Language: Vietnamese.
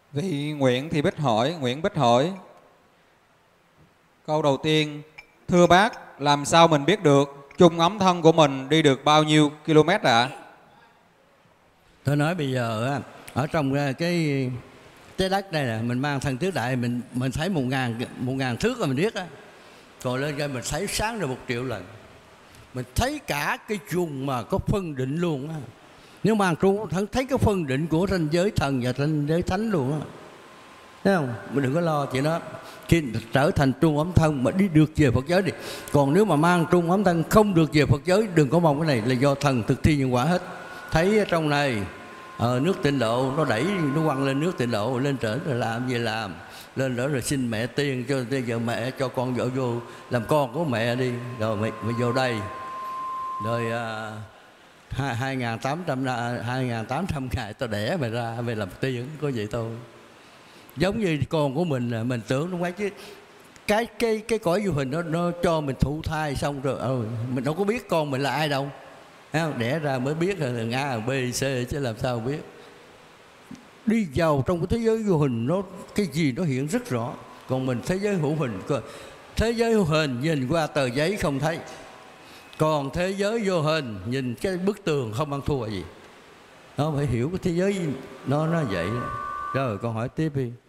Vị Nguyễn Thị Bích hỏi, Nguyễn Bích hỏi. Câu đầu tiên, thưa bác, làm sao mình biết được chung ấm thân của mình đi được bao nhiêu km ạ? Tôi nói bây giờ á, ở trong cái trái đất này nè, mình mang thân tứ đại, mình thấy 1.000 thước là mình biết á. Còn lên đây mình thấy sáng rồi 1 triệu lần. Mình thấy cả cái chuông mà có phân định luôn á. Nếu mang trung thấy cái phân định của ranh giới thần và ranh giới thánh luôn á. Thấy không? Mình đừng có lo chuyện đó. Khi trở thành trung ấm thân mà đi được về Phật giới đi. Còn nếu mà mang trung ấm thân không được về Phật giới, đừng có mong cái này là do thần thực thi nhân quả hết. Thấy ở trong này nước Tịnh Độ nó đẩy, nó quăng lên nước Tịnh Độ, lên trển rồi làm gì làm, lên đó rồi xin mẹ tiên cho vợ mẹ cho con vợ vô làm con của mẹ đi, rồi mày vô đây, rồi 2.800 ngày tao đẻ mày ra, mày làm tiên, có vậy thôi. Giống như con của mình tưởng đúng không chứ, cái cõi vô hình nó cho mình thụ thai xong rồi mình đâu có biết con mình là ai đâu. Đẻ ra mới biết là A, B, C chứ làm sao biết. Đi vào trong cái thế giới vô hình nó cái gì nó hiện rất rõ. Còn mình thế giới hữu hình, thế giới hữu hình nhìn qua tờ giấy không thấy, còn thế giới vô hình nhìn cái bức tường không ăn thua gì. Nó phải hiểu cái thế giới nó vậy. Rồi con hỏi tiếp đi.